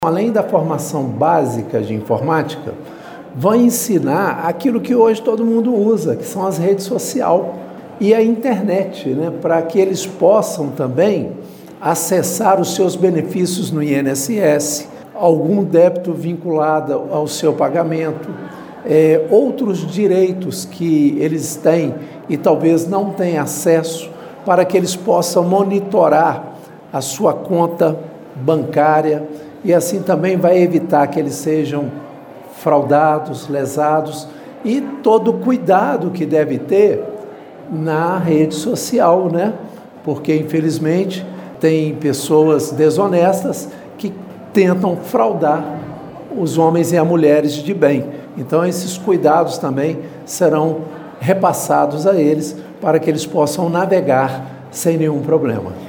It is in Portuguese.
Além da formação básica de informática, vão ensinar aquilo que hoje todo mundo usa, que são as redes sociais e a internet, para que eles possam também acessar os seus benefícios no INSS, algum débito vinculado ao seu pagamento, outros direitos que eles têm e talvez não tenham acesso, para que eles possam monitorar a sua conta bancária, e assim também vai evitar que eles sejam fraudados, lesados, e todo o cuidado que deve ter na rede social, Porque, infelizmente, tem pessoas desonestas que tentam fraudar os homens e as mulheres de bem. Então, esses cuidados também serão repassados a eles para que eles possam navegar sem nenhum problema.